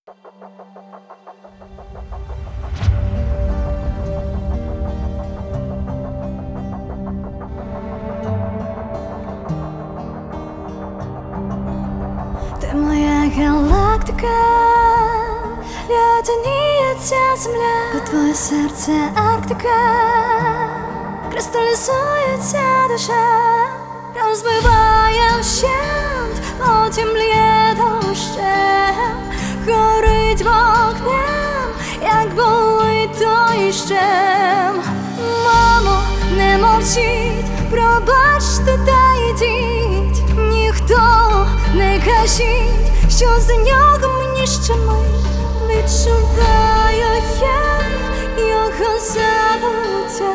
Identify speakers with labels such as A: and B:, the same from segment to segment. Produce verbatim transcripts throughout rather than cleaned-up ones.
A: Ти моя галактика, льодяніє ця земля, бо твоє серце Арктика, кристалізується душа, розбиває вщент, потім лє дощем, горить вогнем, як болить то іщем. Мамо, не мовчіть, пробачте та йдіть, ніхто не кажіть, що за нього мені ще мить. Відчуваю я його забуття,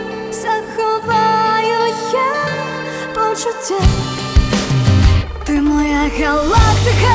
A: заховаю я почуття. Ти моя галактика,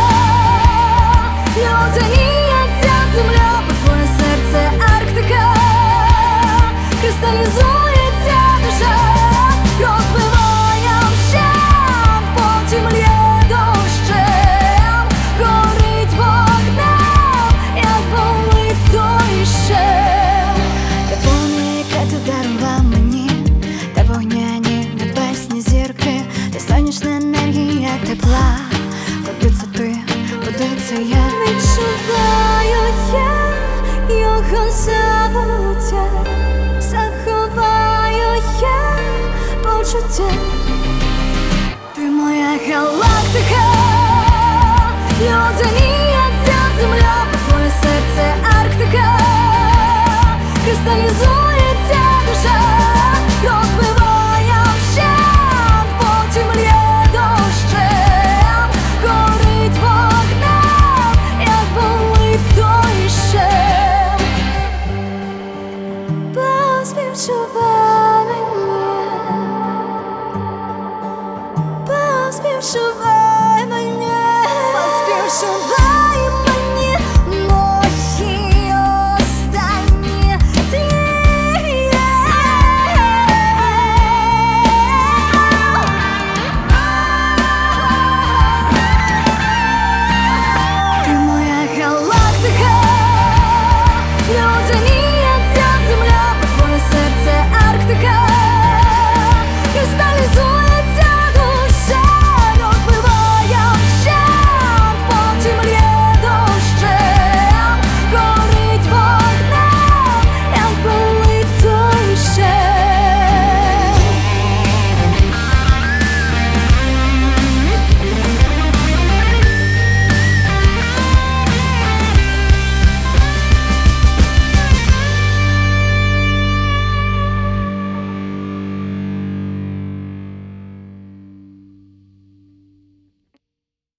A: льодяніє ця земля, бо твоє серце Арктика, кристалізується душа, розбиває вщент, потім лє дощем, горить вогнем, як болить то іщем. Тепло, яке ти дарував мені, та вогняні небесні зірки, та сонячна енергія тепла. Куди це ти, куди це я? Відчуваю я його забуття, заховаю я почуття. Ти моя галактика,